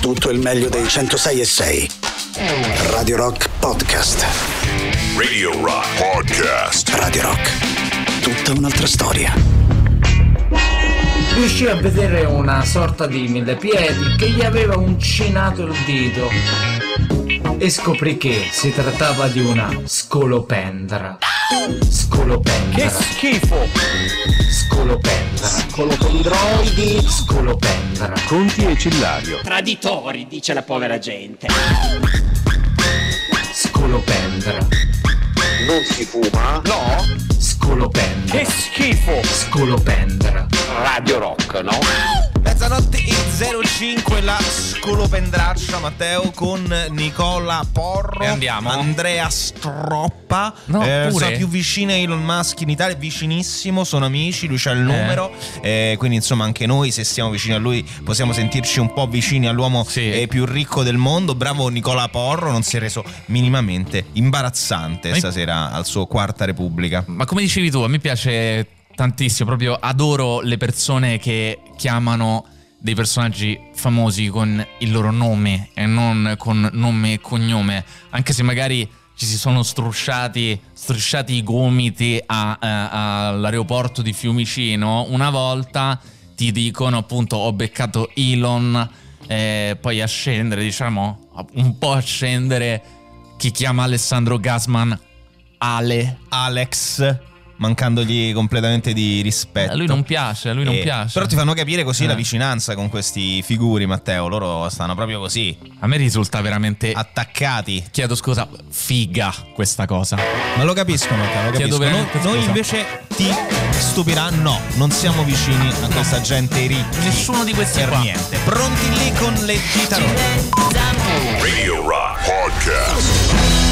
tutto il meglio dei 106.6. Radio Rock Podcast. Radio Rock Podcast. Radio Rock. Tutta un'altra storia. Riuscì a vedere una sorta di millepiedi che gli aveva uncinato il dito e scoprì che si trattava di una scolopendra. Scolopendra. Che schifo! Scolopendra. Scolopendroidi. Scolopendra. Conti e Cillario. Traditori, dice la povera gente. Scolopendra. Non si fuma? No? Scolopendra. Che schifo! Scolopendra. Radio Rock, no? Mezzanotte e 05, la scolopendraccia, Matteo, con Nicola Porro e andiamo. Andrea Stroppa. No, sono più vicini a Elon Musk in Italia, vicinissimo, sono amici, lui c'ha il numero, quindi insomma anche noi, se siamo vicini a lui, possiamo sentirci un po' vicini all'uomo più ricco del mondo. Bravo Nicola Porro, non si è reso minimamente imbarazzante stasera al suo Quarta Repubblica. Ma come dicevi tu, a me piace tantissimo, proprio adoro le persone che chiamano dei personaggi famosi con il loro nome e non con nome e cognome, anche se magari ci si sono strusciati i gomiti all'aeroporto di Fiumicino. Una volta ti dicono appunto ho beccato Elon, poi a scendere, diciamo un po' a scendere, chi chiama Alessandro Gasman Alex, mancandogli completamente di rispetto. A lui non piace, Però ti fanno capire così la vicinanza con questi figuri, Matteo. Loro stanno proprio così. A me risulta veramente attaccati. Chiedo scusa, figa questa cosa. Ma lo capisco, Matteo, lo capisco. Noi invece ti stupirà. No, non siamo vicini a questa gente ricca. Nessuno di questi qua. Niente. Pronti lì con le chitarre. Radio Rock Podcast.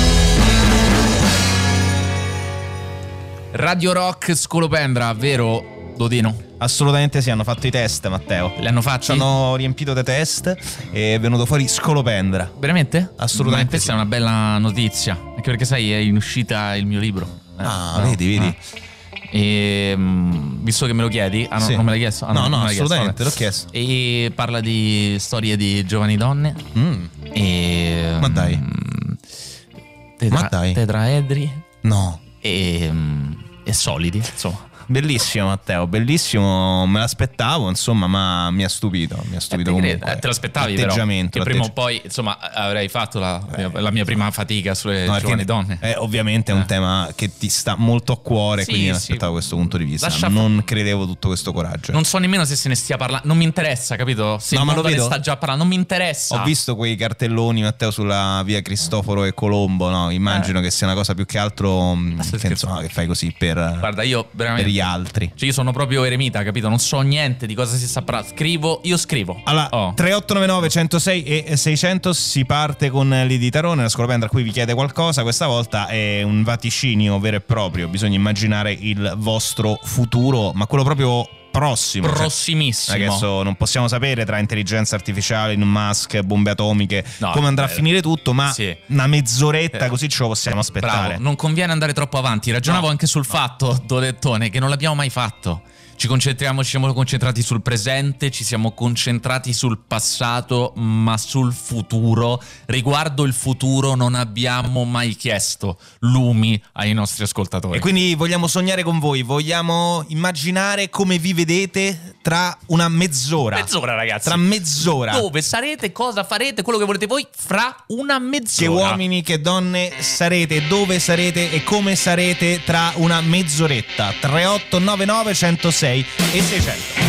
Radio Rock Scolopendra, vero Dodino? Assolutamente sì, hanno fatto i test, Matteo. Li hanno fatti? Hanno riempito dei test e è venuto fuori Scolopendra. Veramente? Assolutamente. Questa è una bella notizia, anche perché sai, è in uscita il mio libro. Vedi. E visto che me lo chiedi, sì. Non me l'hai chiesto? No, assolutamente, l'ho chiesto. E parla di storie di giovani donne. E ma dai. Tetraedri. No. E solidi, insomma. Bellissimo, Matteo, bellissimo. Me l'aspettavo, insomma, ma mi ha stupito. Te l'aspettavi, però che prima o poi, insomma, avrei fatto la mia prima fatica sulle giovani donne. Ovviamente è un tema che ti sta molto a cuore, quindi mi aspettavo questo punto di vista. Non credevo tutto questo coraggio. Non so nemmeno se ne stia parlando. Non mi interessa, capito? Se il mondo ne sta già parlando, non mi interessa. Ho visto quei cartelloni, Matteo, sulla via Cristoforo e Colombo, no? Immagino che sia una cosa più che altro che fai così per. Guarda, io veramente gli altri. Cioè io sono proprio eremita, capito? Non so niente di cosa si sta parlando. Io scrivo. Allora, 3899 106 e 600 si parte con Lidi Tarone, la Scolopendra a cui vi chiede qualcosa. Questa volta è un vaticinio vero e proprio. Bisogna immaginare il vostro futuro, ma quello proprio prossimissimo. Adesso non possiamo sapere tra intelligenza artificiale, Elon Musk, bombe atomiche, come andrà a finire tutto, ma una mezz'oretta così ce lo possiamo aspettare. Bravo, non conviene andare troppo avanti. Ragionavo anche sul fatto, Dolettone, che non l'abbiamo mai fatto. Ci siamo concentrati sul presente, ci siamo concentrati sul passato, ma sul futuro. Riguardo il futuro non abbiamo mai chiesto lumi ai nostri ascoltatori. E quindi vogliamo sognare con voi, vogliamo immaginare come vi vedete tra una mezz'ora. Mezz'ora, ragazzi. Tra mezz'ora. Dove sarete, cosa farete, quello che volete voi fra una mezz'ora. Che uomini, che donne sarete, dove sarete e come sarete tra una mezz'oretta. 3899 106 e 600.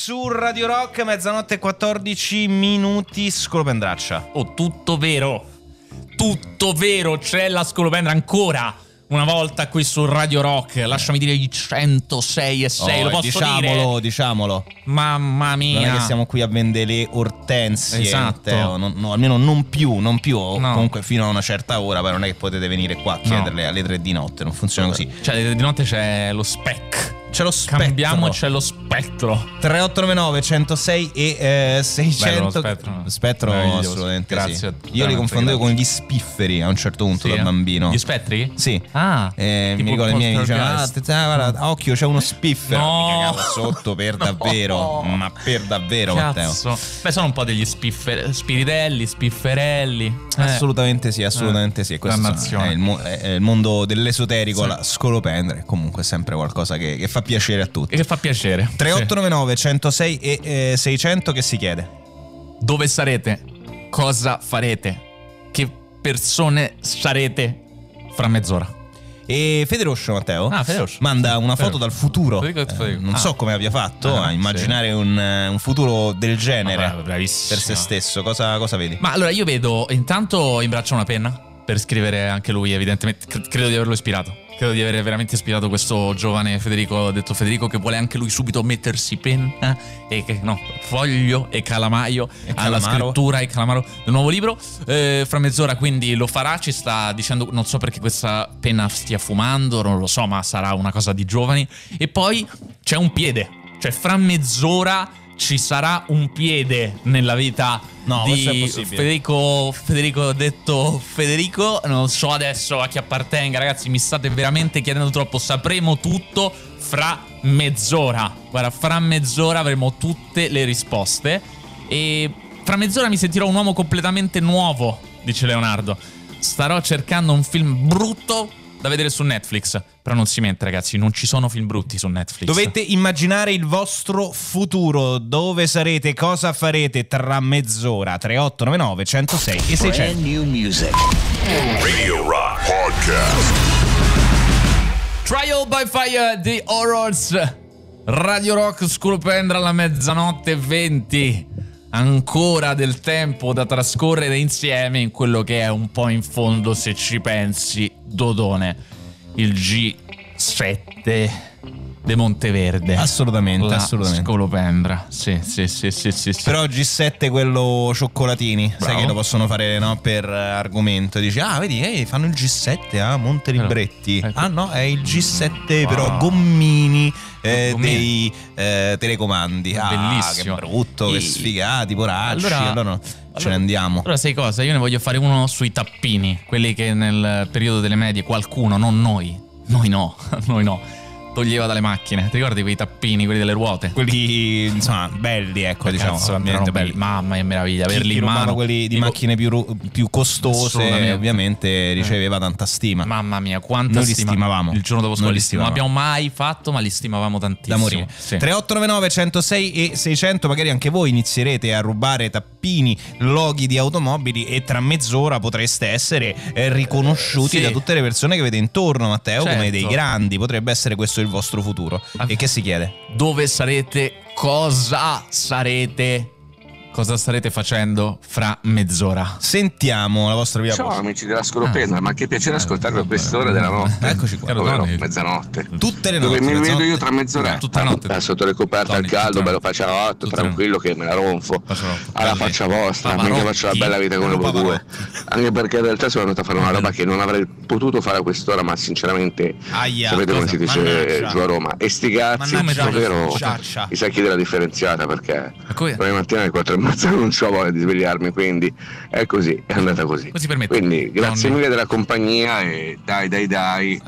su Radio Rock, mezzanotte e 14 minuti, Scolopendaccia. Oh, tutto vero, c'è la Scolopendra ancora una volta qui su Radio Rock. Lasciami dire i 106,6, lo posso dire? Diciamolo. Mamma mia. Non è che siamo qui a vendere le ortensie, Esatto. Teo, almeno non più. No. Comunque fino a una certa ora, poi non è che potete venire qua a chiederle alle 3 di notte, non funziona così. Cioè alle 3 di notte c'è lo spec. C'è lo spettro. Cambiamo, c'è lo spettro. 3899 106 e 600. Bello, lo spettro assolutamente. Grazie sì. a- Io li confondevo con gli spifferi a un certo punto da bambino. Gli spettri? Sì. Ah, Mi tipo ricordo i miei mi dicevano: poltergeist. guarda, occhio, c'è uno spiffero. No. Mi cagavo sotto per davvero. Ma per davvero, Matteo. Cazzo. Beh, sono un po' degli spiritelli, spifferelli. Assolutamente sì, assolutamente sì. Questo dannazione. è il mondo dell'esoterico, Sì. la Scolopendra. Comunque è sempre qualcosa che fa piacere a tutti. E che fa piacere. 3899 106 e 600 che si chiede? Dove sarete? Cosa farete? Che persone sarete fra mezz'ora? E Federoscio, Matteo, Federoscio. manda una foto Federico. dal futuro. Federico. Non so come abbia fatto a sì. immaginare un futuro del genere. Vabbè, bravissimo. Per se stesso. Cosa vedi? Ma allora io vedo, intanto in braccio una penna per scrivere anche lui, evidentemente. Credo di averlo ispirato. Credo di aver veramente ispirato questo giovane Federico. Ho detto Federico che vuole anche lui subito mettersi penna e foglio e calamaio alla scrittura e calamaro del nuovo libro. Fra mezz'ora quindi lo farà. Ci sta dicendo, non so perché questa penna stia fumando, non lo so, ma sarà una cosa di giovani. E poi c'è un piede, cioè fra mezz'ora ci sarà un piede nella vita questo è di possibile. Federico detto Federico. Non so adesso a chi appartenga, ragazzi, mi state veramente chiedendo troppo. Sapremo tutto fra mezz'ora. Guarda, fra mezz'ora avremo tutte le risposte e fra mezz'ora mi sentirò un uomo completamente nuovo, dice Leonardo. Starò cercando un film brutto da vedere su Netflix. Però non si mente, ragazzi, non ci sono film brutti su Netflix. Dovete immaginare il vostro futuro. Dove sarete? Cosa farete tra mezz'ora? 3899 106 e 600. Brand new music. Radio Rock Podcast. Trial by Fire, The Horrors. Radio Rock, Scolopendra alla mezzanotte 20. Ancora del tempo da trascorrere insieme in quello che è un po' in fondo, se ci pensi, Dodone. Il G7 de Monteverde. Assolutamente, La assolutamente. Scolopendra. Sì. Però G7 quello cioccolatini. Bravo. Sai che lo possono fare, no, per argomento. Dici, vedi, fanno il G7 a Monte Libretti. Ecco. No, è il G7 però gommini dei telecomandi. Bellissimo. Che brutto, che sfigati, poracci. Allora ce ne andiamo. Allora sai cosa? Io ne voglio fare uno sui tappini. Quelli che nel periodo delle medie qualcuno, non noi no, toglieva dalle macchine. Ti ricordi quei tappini, quelli delle ruote? Quelli, insomma, belli, ecco, diciamo. Cazzo, erano belli. Mamma mia, meraviglia, averli Chi in rubava mano. quelli di macchine più costose, Assolutamente. ovviamente riceveva tanta stima. Mamma mia, quanta Noi li stima. stimavamo. Il giorno dopo Noi scuola li li stimavamo. Non stimavamo. abbiamo mai fatto, ma li stimavamo tantissimo. Da morire. Sì. 3899 106 e 600. Magari anche voi inizierete a rubare tappini, loghi di automobili e tra mezz'ora potreste essere riconosciuti Sì. da tutte le persone che vedete intorno, Matteo, come Certo. dei grandi. Potrebbe essere questo il vostro futuro. E che si chiede? Dove sarete? Cosa sarete? Cosa starete facendo fra mezz'ora? Sentiamo la vostra via Ciao voce. amici della Scolopendra, ma che piacere ascoltarvi a quest'ora della notte. Eccoci qua. Caro Ovvero Tony. mezzanotte. Tutte le Dove notti. mi vedo mezzanotte. io tra mezz'ora? Tutta la notte. Sotto le coperte al Tony, caldo, tutta la bello notte. facciaotto, Tutta la tranquillo che me la ronfo. Facciaotto. Alla Belli. faccia vostra, Pavarotti. mica faccio la bella vita come voi due. Anche perché in realtà sono venuto a fare una roba che non avrei potuto fare a quest'ora, ma sinceramente Aia, sapete come cosa? si dice Mannaggia. giù a Roma. E sti cazzi, Mannaggia. ovvero Ciaccia. i sacchi della differenziata, perché come- domani mattina alle 4:30 non ho voglia di svegliarmi, quindi è così, è andata così. Come si permette? Quindi grazie Nonni. mille della compagnia e dai. Dai.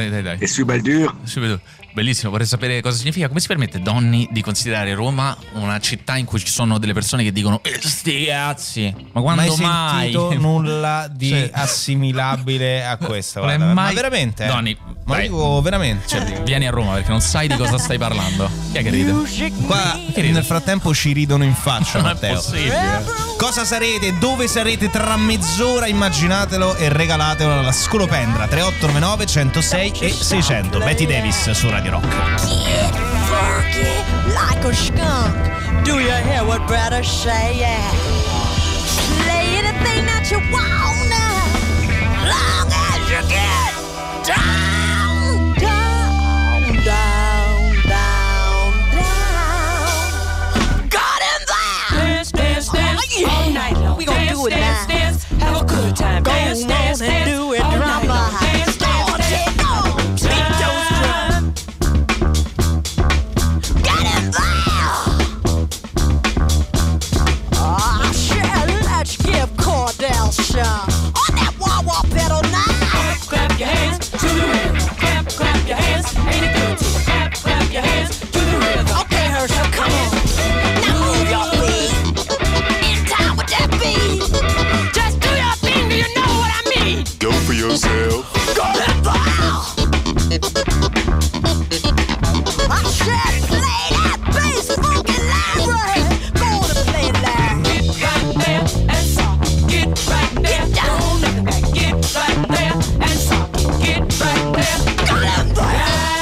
E sui bel dur. Subito. Bellissimo, vorrei sapere cosa significa. Come si permette, Donny, di considerare Roma una città in cui ci sono delle persone che dicono sti cazzi? Ma quando mai? sentito nulla di Sì. assimilabile a questa? Non è Guarda, mai- ma veramente? Donny, ma vai. dico veramente. Cioè, dico, Vieni a Roma perché non sai di cosa stai parlando. Chi è che ride? qua Che ride? nel frattempo ci ridono in faccia, Non è Matteo. possibile. Cosa sarete? Dove sarete tra mezz'ora? Immaginatelo e regalatelo alla Scolopendra. 3899 106 e 600. Betty Davis su Radio Rock. Fuck it. like a skunk. Do you hear what brother say? Yeah. Play anything that you want now, long as you get down, down, down, down, down. Got in there. Dance, dance, dance, all night long. We gon' do it now. Dance, dance, have a good time. Go Dance, on dance, and dance, do it, all night drama. long. Dance, dance, dance, Beat those drums. Get in there. Ah, shit, let's give Cordell some on that wah-wah pedal now. clap your hands to the rhythm. Clap, clap your hands. Ain't it good to you? Clap, clap your hands to the rhythm. Okay, Herschel, come on. Now move your feet in time with that beat. Just do your thing, do you know what I mean? Go for yourself. Go ahead, I said play that bass funky library. Go on and play that. Get right there and soft. Get right there. Get down. Don't let it back. Get right there and soft. Get right there. Go down there.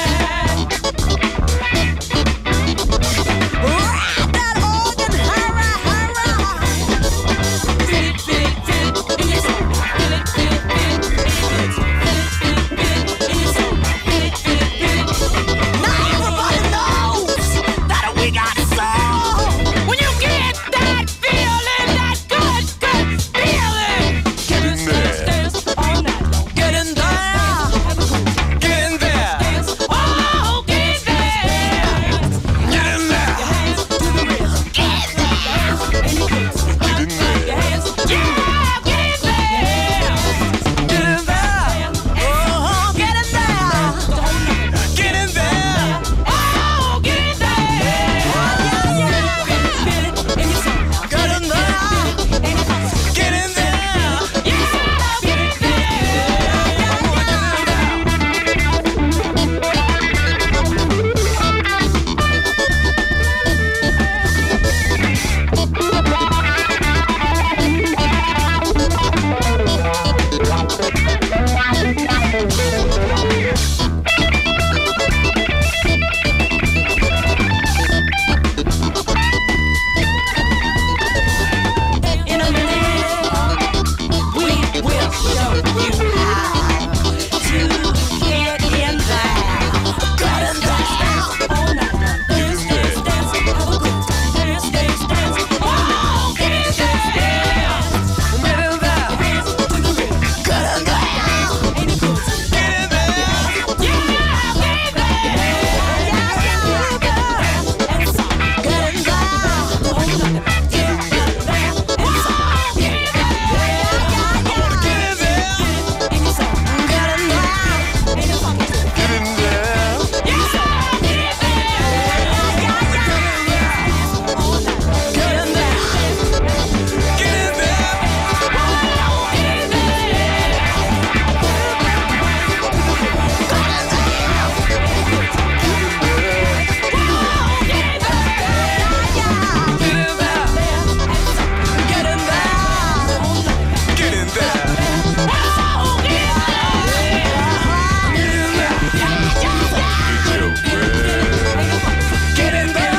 Ride that organ, hurrah, hurrah. Feel it, feel it, feel it in your soul. Feel it, feel it, feel it. Feel it, feel it, feel it in your soul. Feel it, feel it, feel it. Now everybody knows that we got soul. When you get that feeling, that good, good feeling. Dance, dance, dance all night long. Get in there. Have a good time. Get in there. Dance, oh, get there. Get in there. Your hands to the rhythm. Get in there. Any good. Get in there. Your hands, yeah, get there. Get in there. Oh, get in there. Get in there. Oh, get there. Feel it in your soul. Get in there. Get in there. Yeah, get in a minute, we will show you how to get in there. Get in there. All night long. Dance, dance, dance, have a good time. Dance, dance, dance. Oh, get in there. Get in there. Hands to the rhythm. Get in there. Ain't it good? Get in there. Yeah, get there. And soft. Get in there. All night long. Get there. And soft. Get there. In your soul. Get in there. Ain't it funky? Get in there. Yeah, get there. All night long. Get in there. Get in there. Get in there. Get in there. Get your breath. Get in there.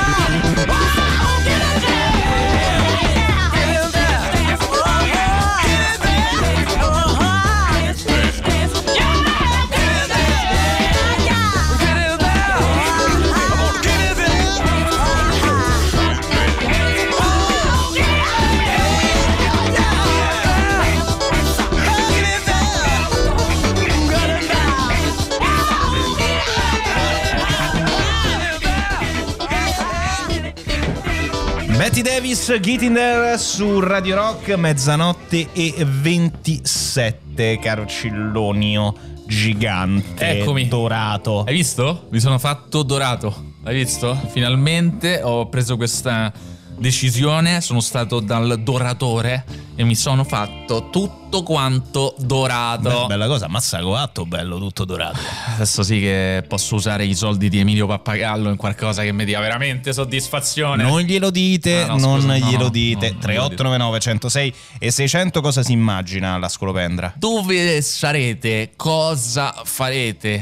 Betty Davis, Get in There su Radio Rock, mezzanotte e 27, caro Cillonio gigante. Eccomi. Dorato. Hai visto? Mi sono fatto dorato. Hai visto? Finalmente ho preso questa decisione, sono stato dal doratore e mi sono fatto tutto quanto dorato. Bella cosa, mazza coatto, bello, tutto dorato. Adesso sì che posso usare i soldi di Emilio Pappagallo in qualcosa che mi dia veramente soddisfazione. Non glielo dite, Ah, no, non scusa, glielo no, dite. no, 3899 106 e 600, cosa si immagina la scolopendra? Dove sarete? Cosa farete?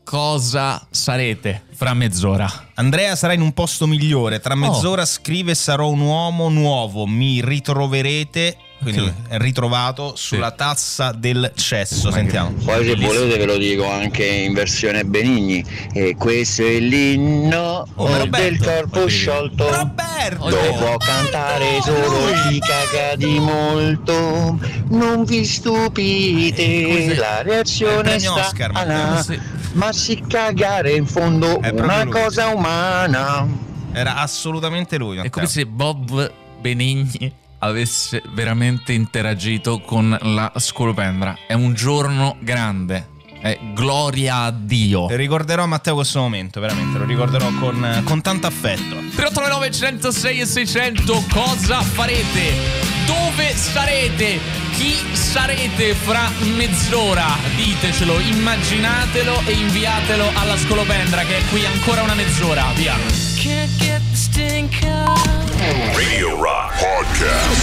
cosa sarete fra mezz'ora. Andrea sarà in un posto migliore. Tra mezz'ora scrive: sarò un uomo nuovo, mi ritroverete. Quindi è ritrovato sulla tazza del cesso. Sentiamo. Poi se volete ve lo dico anche in versione Benigni. E questo è l'inno del corpo sciolto. Roberto! Dopo cantare solo chi caga di molto. Non vi stupite, la reazione è strana. Ma si cagare in fondo è una cosa umana. Era assolutamente lui. È come se Bob Benigni avesse veramente interagito con la scolopendra. È un giorno grande. È gloria a Dio. Ricorderò Matteo questo momento, veramente, lo ricorderò con tanto affetto. 389 106 e 600, cosa farete? Dove sarete? Chi sarete fra mezz'ora? Ditecelo, immaginatelo e inviatelo alla scolopendra che è qui ancora una mezz'ora. Via. Can't get the stink out. Radio Rock Podcast.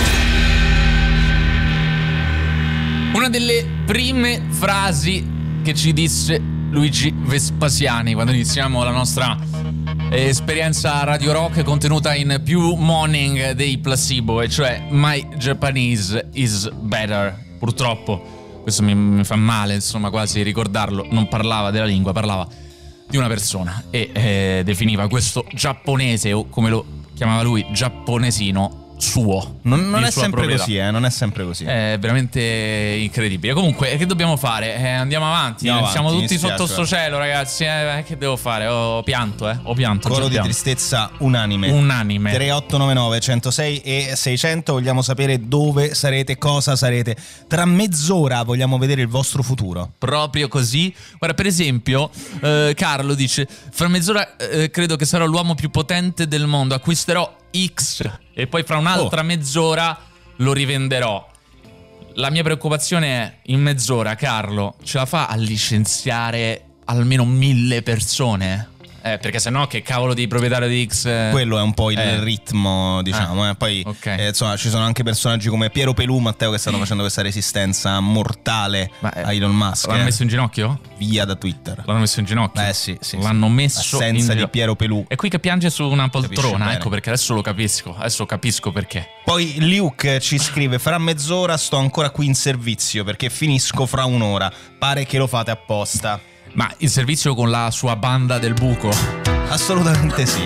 Una delle prime frasi che ci disse Luigi Vespasiani quando iniziamo la nostra esperienza Radio Rock contenuta in più morning dei Placebo, e cioè My Japanese is better. Purtroppo questo mi fa male, insomma, quasi ricordarlo. Non parlava della lingua, parlava di una persona e definiva questo giapponese, o come lo chiamava lui, giapponesino suo. Non è sempre così, non è sempre così. È veramente incredibile. Comunque, che dobbiamo fare? Andiamo avanti. Siamo tutti sotto sto cielo, ragazzi. Che devo fare? Ho pianto. Coro di tristezza unanime. 3899 106 e 600. Vogliamo sapere dove sarete, cosa sarete. Tra mezz'ora vogliamo vedere il vostro futuro. Proprio così. Guarda, per esempio, Carlo dice: fra mezz'ora credo che sarò l'uomo più potente del mondo. Acquisterò X e poi fra un'altra mezz'ora lo rivenderò. La mia preoccupazione è: in mezz'ora Carlo ce la fa a licenziare almeno 1000 persone? Perché sennò che cavolo di proprietario di X. Quello è un po' il ritmo, diciamo. Poi insomma, ci sono anche personaggi come Piero Pelù, Matteo, che stanno facendo questa resistenza mortale a Elon Musk. L'hanno messo in ginocchio? Via da Twitter. L'hanno messo in ginocchio? Sì. L'hanno messo Assenza di Piero Pelù. E qui che piange su una poltrona. Capisci Ecco perché adesso lo capisco. Adesso capisco perché. Poi Luke ci scrive: fra mezz'ora sto ancora qui in servizio perché finisco fra un'ora. Pare che lo fate apposta. Ma il servizio con la sua banda del buco? Assolutamente sì.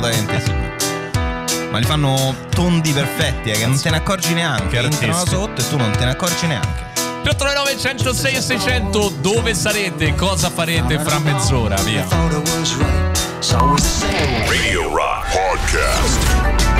Ma li fanno tondi perfetti, che non te ne accorgi neanche. Entrano sotto e tu non te ne accorgi neanche. 389 106 e 600, dove sarete? Cosa farete fra mezz'ora? Via. Radio Rock Podcast.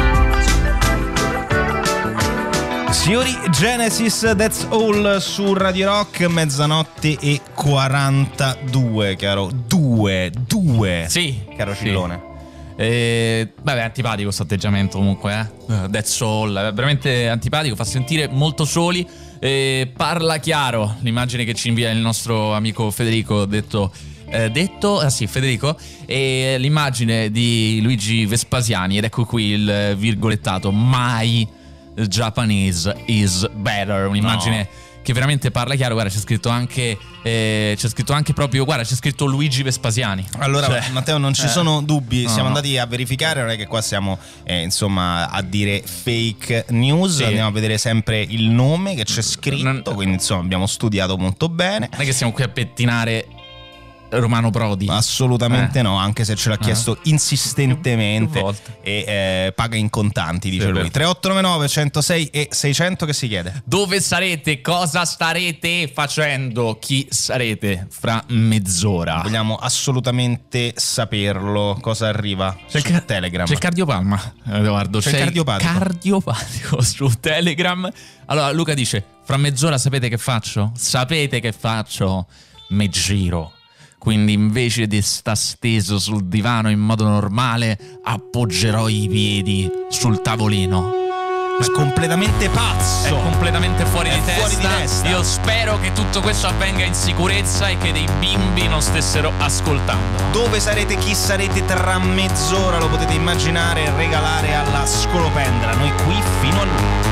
Signori, Genesis, That's All su Radio Rock, mezzanotte e 42, caro. Due. Sì. Caro Cillone. Vabbè, antipatico questo atteggiamento comunque, That's All, è veramente antipatico, fa sentire molto soli. Parla chiaro, l'immagine che ci invia il nostro amico Federico, Federico, e l'immagine di Luigi Vespasiani, ed ecco qui il virgolettato: My Japanese is better, un'immagine che veramente parla chiaro. Guarda, c'è scritto anche proprio, guarda, c'è scritto Luigi Vespasiani. Allora, Matteo, non ci sono dubbi, siamo andati a verificare, non è che qua siamo insomma a dire fake news, andiamo a vedere sempre il nome che c'è scritto, quindi insomma abbiamo studiato molto bene. Non è che siamo qui a pettinare Romano Prodi. Assolutamente no, anche se ce l'ha chiesto insistentemente e paga in contanti, dice lui. 3899 106 e 600, che si chiede: dove sarete? Cosa starete facendo? Chi sarete fra mezz'ora? Vogliamo assolutamente saperlo. Cosa arriva su Telegram? C'è il cardiopalma, Edoardo. C'è il cardiopatico su Telegram. Allora Luca dice: fra mezz'ora sapete che faccio? Sapete che faccio? Me giro. Quindi invece di sta steso sul divano in modo normale, appoggerò i piedi sul tavolino. È completamente pazzo. È completamente fuori di testa. testa. Io spero che tutto questo avvenga in sicurezza e che dei bimbi non stessero ascoltando. Dove sarete, chi sarete tra mezz'ora? Lo potete immaginare e regalare alla scolopendra. Noi qui fino a lunedì.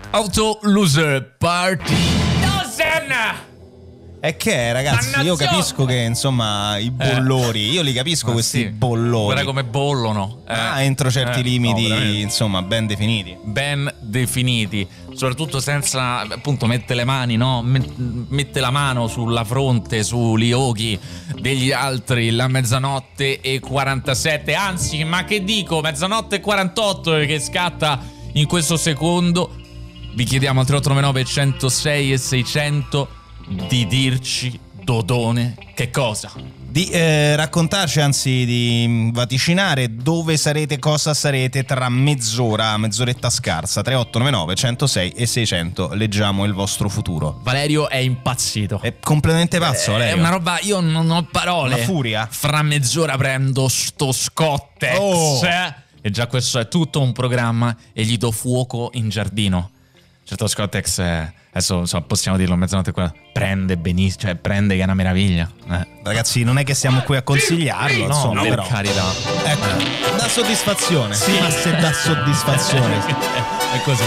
Auto Loser Party. E che ragazzi, io capisco che insomma i bollori, io li capisco questi bollori. Guarda come bollono. Entro certi limiti, no, insomma, ben definiti. Ben definiti, soprattutto senza appunto mette le mani, no? Mette la mano sulla fronte, sugli occhi degli altri. La mezzanotte e 47, anzi, ma che dico, mezzanotte e 48 che scatta in questo secondo. Vi chiediamo al 3899 106 e 600 di dirci, Dodone, che cosa? Di raccontarci, anzi di vaticinare dove sarete, cosa sarete tra mezz'oretta scarsa. 3899 106 e 600, leggiamo il vostro futuro. Valerio è impazzito. È completamente pazzo, Valerio. È una roba, io non ho parole. Una furia. Fra mezz'ora prendo sto Scottex. E già questo è tutto un programma e gli do fuoco in giardino. Certo, Scottex adesso possiamo dirlo, mezzanotte qua prende benissimo, cioè prende che è una meraviglia. Ragazzi, non è che siamo qui a consigliarlo, no, insomma, per però carità. Ecco, dà soddisfazione. Sì. Ma se dà soddisfazione. È così.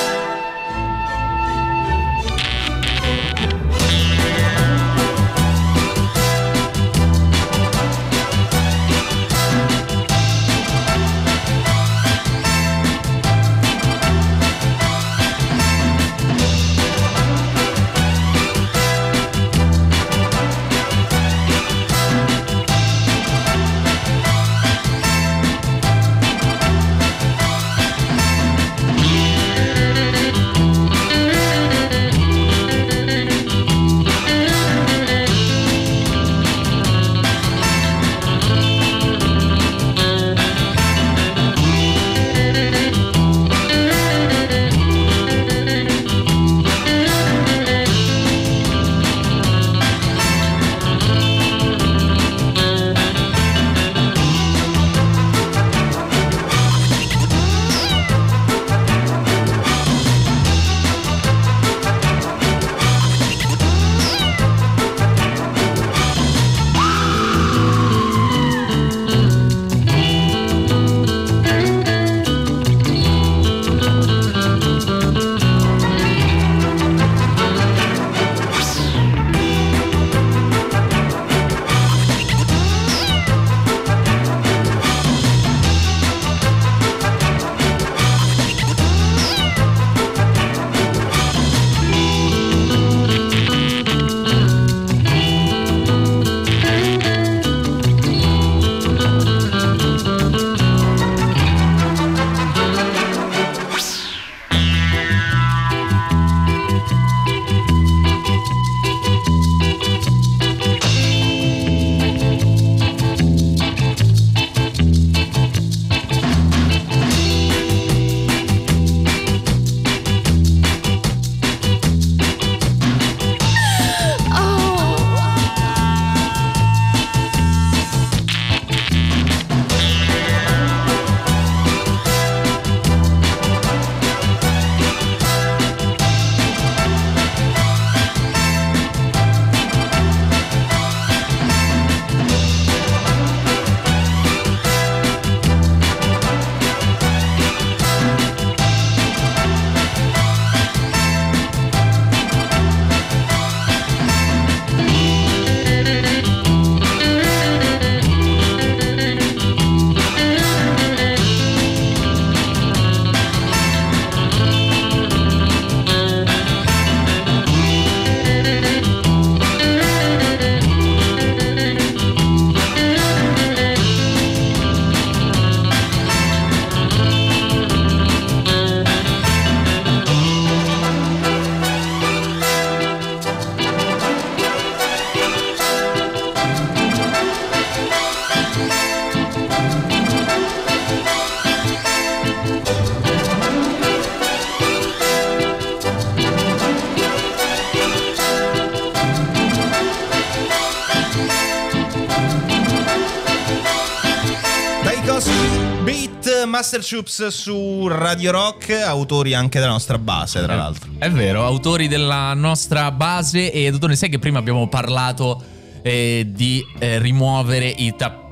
Master Chups su Radio Rock, autori anche della nostra base, tra l'altro. È vero, autori della nostra base. E Dodone, sai che prima abbiamo parlato di rimuovere i tappeti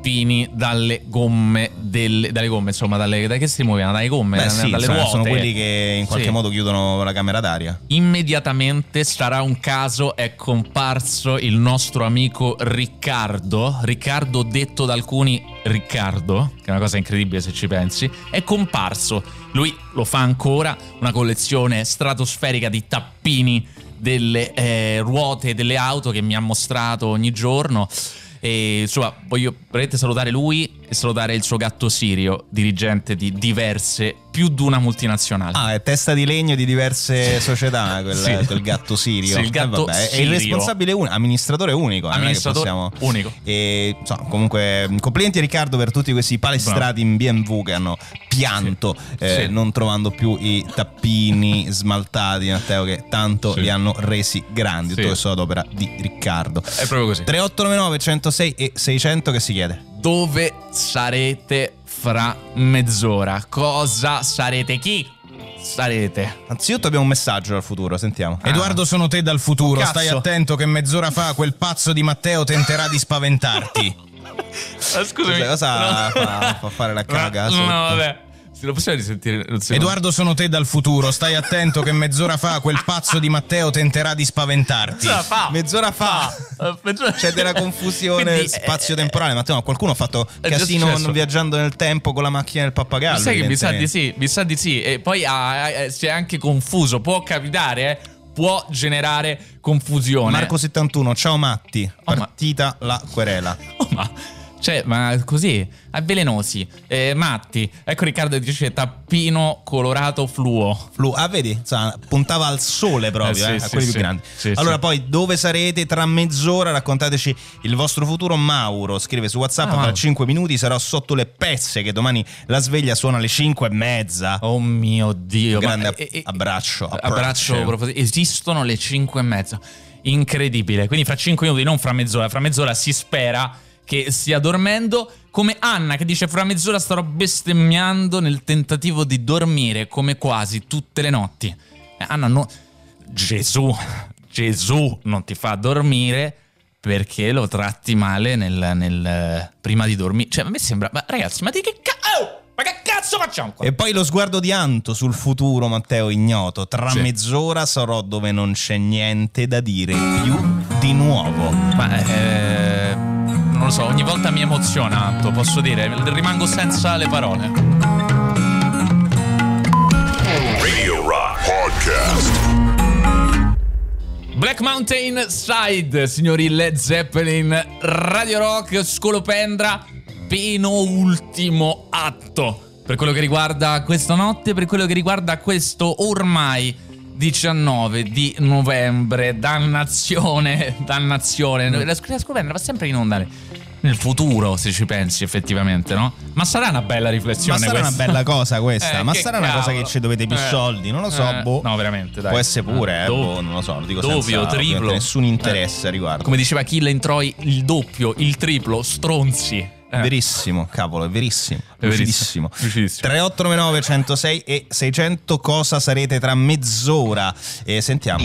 tappini dalle gomme, insomma, dalle che si muovono, dalle gomme, dalle ruote. Sono quelli che in qualche modo chiudono la camera d'aria. Immediatamente sarà un caso, è comparso il nostro amico Riccardo, detto da alcuni Riccardo, che è una cosa incredibile se ci pensi, è comparso. Lui lo fa ancora, una collezione stratosferica di tappini delle ruote delle auto che mi ha mostrato ogni giorno. E insomma, voglio veramente salutare lui e salutare il suo gatto Sirio, dirigente di più di una multinazionale. È testa di legno di diverse società quel gatto Sirio. Sì, il gatto Sirio. È il responsabile amministratore unico. Unico. E insomma, comunque complimenti a Riccardo per tutti questi palestrati in BMW che hanno pianto non trovando più i tappini smaltati, Matteo, che tanto li hanno resi grandi. Tutto questo ad opera di Riccardo. È proprio così. 3899 106 e 600 che si chiede: dove sarete fra mezz'ora? Cosa sarete? Chi sarete? Anzitutto abbiamo un messaggio dal futuro, sentiamo. Edoardo, sono te dal futuro. Cazzo. Stai attento che mezz'ora fa quel pazzo di Matteo tenterà di spaventarti. Scusami, cosa fa fare la caga? No, vabbè. Se lo possiamo risentire. Edoardo, sono te dal futuro. Stai attento che mezz'ora fa quel pazzo di Matteo tenterà di spaventarti. Mezz'ora fa. C'è della confusione spazio-temporale. Matteo, qualcuno ha fatto casino viaggiando nel tempo con la macchina del pappagallo. Sai che mi sa di sì. E poi si è anche confuso. Può capitare, può generare confusione. Marco 71, ciao Matti. Partita la querela. Ma così, avvelenosi, matti. Ecco Riccardo dice tappino colorato fluo. Vedi? Insomma, puntava al sole proprio, a quelli più grandi. Allora poi, dove sarete tra mezz'ora? Raccontateci il vostro futuro. Mauro scrive su WhatsApp: tra 5 minuti sarò sotto le pezze, che domani la sveglia suona alle 5:30. Oh mio Dio. Grande abbraccio. Esistono le 5:30. Incredibile. Quindi fra 5 minuti, non fra mezz'ora. Fra mezz'ora si spera che stia dormendo, come Anna che dice: fra mezz'ora starò bestemmiando nel tentativo di dormire come quasi tutte le notti. Anna, no, Gesù non ti fa dormire perché lo tratti male nel prima di dormire. Cioè, a me sembra, ma ragazzi, ma che cazzo facciamo qua? E poi lo sguardo di Anto sul futuro, Matteo ignoto. Tra mezz'ora sarò dove non c'è niente da dire più di nuovo. Non lo so, ogni volta mi emoziona, Anto, posso dire, rimango senza le parole. Radio Rock Podcast. Black Mountain Side, signori, Led Zeppelin, Radio Rock, Scolopendra, penultimo atto per quello che riguarda questa notte, per quello che riguarda questo ormai 19 di novembre. Dannazione. La Scolopendra va sempre in onda nel futuro, se ci pensi effettivamente, no? Ma sarà una bella riflessione, ma sarà questa? Una bella cosa questa, ma sarà una cosa che ci dovete più soldi, non lo so, no, veramente, dai. Può essere pure, non lo so, lo dico doppio, senza triplo, nessun interesse a riguardo. Come diceva Killen Troy, il doppio, il triplo, stronzi. Verissimo, cavolo, è verissimo. Lucidissimo. 3899 106 e 600. Cosa sarete tra mezz'ora? E sentiamo.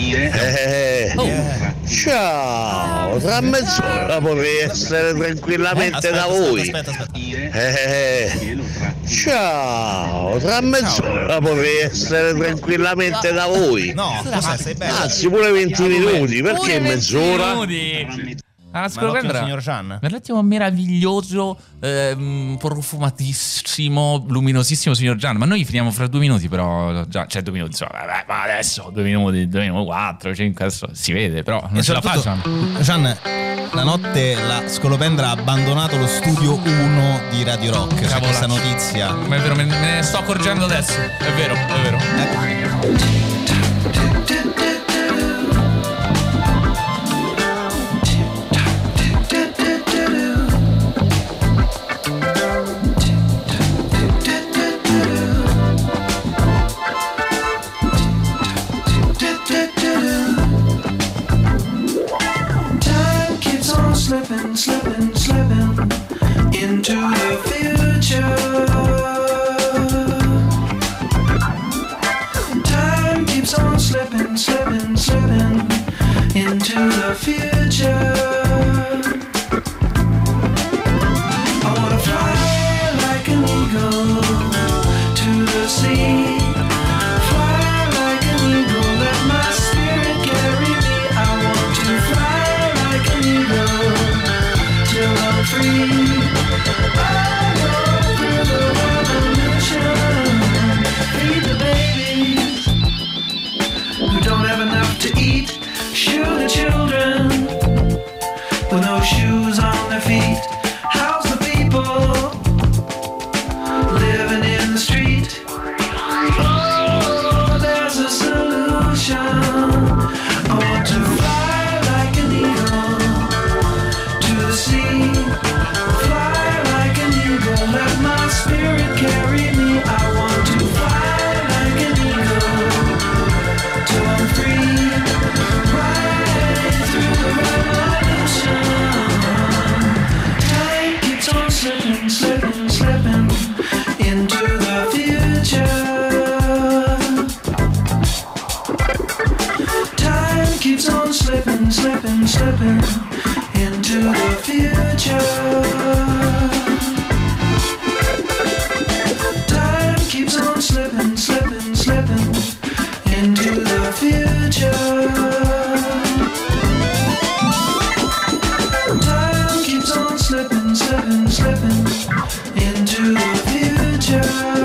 Ciao, tra mezz'ora vorrei essere tranquillamente da voi. Ciao, tra mezz'ora vorrei essere tranquillamente da voi. No, sei bello. Anzi, pure 20 minuti, perché mezz'ora? Signor Gian, un meraviglioso, profumatissimo, luminosissimo signor Gian. Ma noi finiamo fra 2 minuti, però già, cioè 2 minuti, insomma, ma adesso 2 minuti, 4, 5, adesso si vede, però non ce la facciamo. Gian, la notte la Scolopendra ha abbandonato lo studio 1 di Radio Rock. C'è questa notizia. Ma è vero, me ne sto accorgendo adesso. È vero. Slipping into the future. Time keeps on slipping. slipping into the future. Time keeps on slipping, slipping, slipping into the future. Time keeps on slipping, slipping, slipping into the future.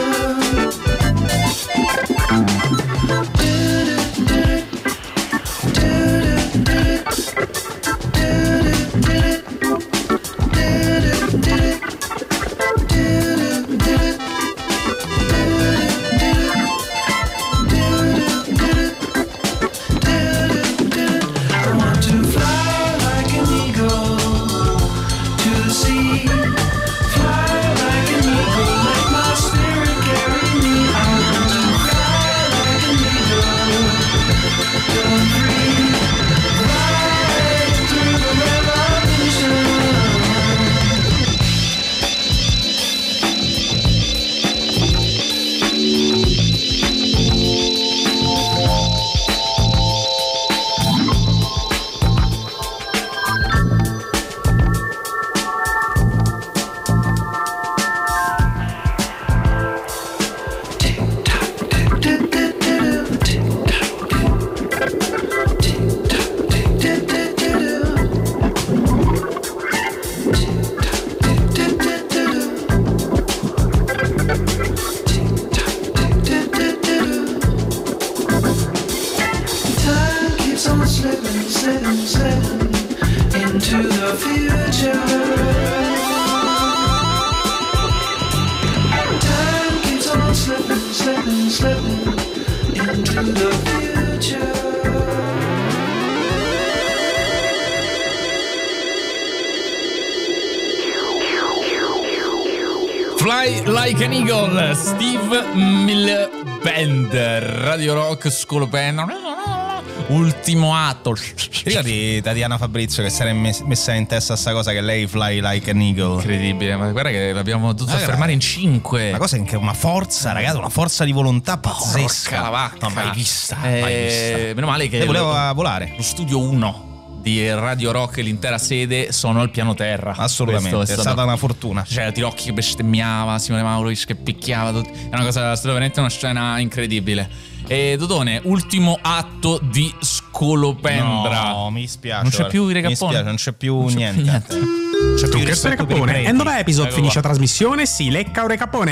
Fly Like an Eagle, Steve Milband, Radio Rock, Scolopendra, ultimo atto. Ricordi Tatiana Fabrizio che si era messa in testa sta cosa che lei fly like an eagle? Incredibile, ma guarda che l'abbiamo dovuto affermare in 5. La cosa è che è una forza, ragazzi, una forza di volontà pazzesca. Porca la vacca. No, mai vista, mai vista. Meno male che lei voleva volare. Lo studio 1 di Radio Rock e l'intera sede sono al piano terra. Assolutamente, è stata una fortuna. C'era Tirocchi che bestemmiava, Simone Maurovic che picchiava, è una cosa, è stata veramente una scena incredibile. E Dodone, ultimo atto di Scolopendra. No, mi spiace. Non c'è più Ire Mi Cappone? spiace, non c'è più niente. C'è più Ire Cappone. E dov'è episodio? Finisce la trasmissione, si lecca Ore Cappone.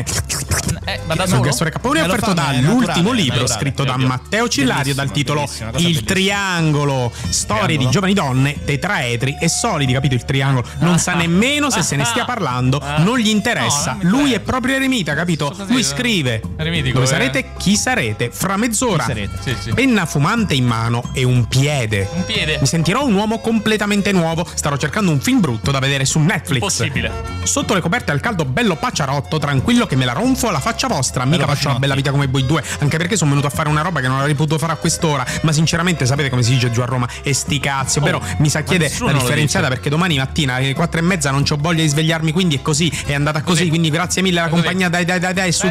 Ma da solo? Ore Cappone è offerto dall'ultimo libro scritto da Matteo Cillario dal titolo Il Triangolo, storie di giovani donne, tetraedri e solidi, capito? Il triangolo. Non sa nemmeno se se ne stia parlando, non gli interessa. Lui è proprio eremita, capito? Lui scrive. Eremitico, Dove sarete? Chi sarete? Fra mezz'ora. Sì. Penna fumante in mano e un piede. Un piede. Mi sentirò un uomo completamente nuovo. Starò cercando un film brutto da vedere su Netflix. Possibile. Sotto le coperte al caldo bello pacciarotto, tranquillo che me la ronfo alla faccia vostra. Mica faccio una bella vita come voi due. Anche perché sono venuto a fare una roba che non avrei potuto fare a quest'ora. Ma sinceramente sapete come si dice giù a Roma? E sti cazzi. Ovvero mi sa chiede la differenziata perché domani mattina alle 4:30 non c'ho voglia di svegliarmi. Quindi è così. È andata così. Quindi grazie mille alla compagnia. Dai su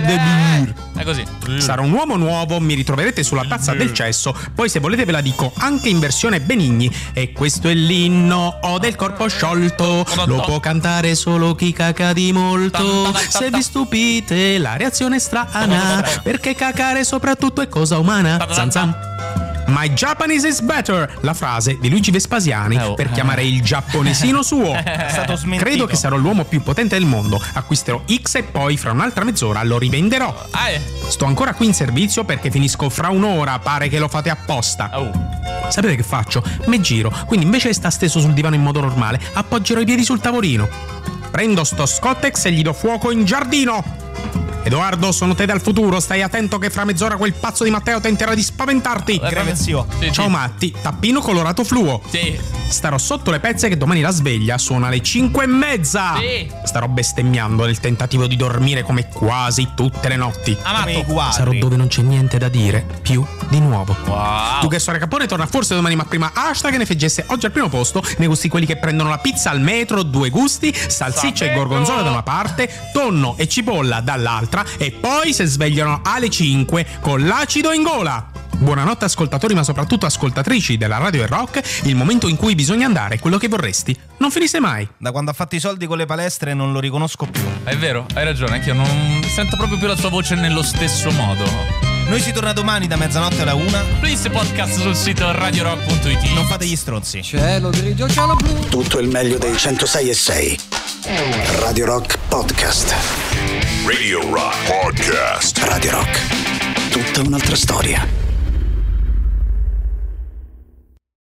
È così. Sarò un uomo nuovo. Mi ritroverete sulla tazza del cesso. Poi se volete ve la dico anche in versione Benigni. E questo è l'inno del corpo sciolto. Lo può cantare solo chi caca di molto. Se vi stupite la reazione è strana, perché cacare soprattutto è cosa umana. Zan zan. My Japanese is better, la frase di Luigi Vespasiani per chiamare il giapponesino suo. È stato smentito. Credo che sarò l'uomo più potente del mondo. Acquisterò X e poi fra un'altra mezz'ora lo rivenderò. Sto ancora qui in servizio perché finisco fra un'ora. Pare che lo fate apposta. Sapete che faccio? Me giro, quindi invece di sta steso sul divano in modo normale, appoggerò i piedi sul tavolino. Prendo sto Scottex e gli do fuoco in giardino. Edoardo, sono te dal futuro, stai attento che fra mezz'ora quel pazzo di Matteo tenterà di spaventarti. Zio. Ciao Matti, tappino colorato fluo. Sì. Starò sotto le pezze che domani la sveglia suona alle 5:30. Sì. Starò bestemmiando nel tentativo di dormire come quasi tutte le notti. Amato. Sarò dove non c'è niente da dire, più di nuovo. Wow. Tu che Ore Cappone torna forse domani, ma prima hashtag ne feggesse oggi al primo posto, nei gusti quelli che prendono la pizza al metro, due gusti, salsiccia e gorgonzola da una parte, tonno e cipolla dall'altra, e poi si svegliano alle 5 con l'acido in gola. Buonanotte ascoltatori, ma soprattutto ascoltatrici della Radio del Rock. Il momento in cui bisogna andare, quello che vorresti non finisse mai. Da quando ha fatto i soldi con le palestre non lo riconosco più. È vero, hai ragione, anche io non sento proprio più la sua voce nello stesso modo. Noi si torna domani da mezzanotte alla 1. Please podcast sul sito radiorock.it. Non fate gli stronzi. Cielo grigio, cielo blu. Tutto il meglio dei 106.6. Radio Rock Podcast. Radio Rock Podcast. Radio Rock. Tutta un'altra storia.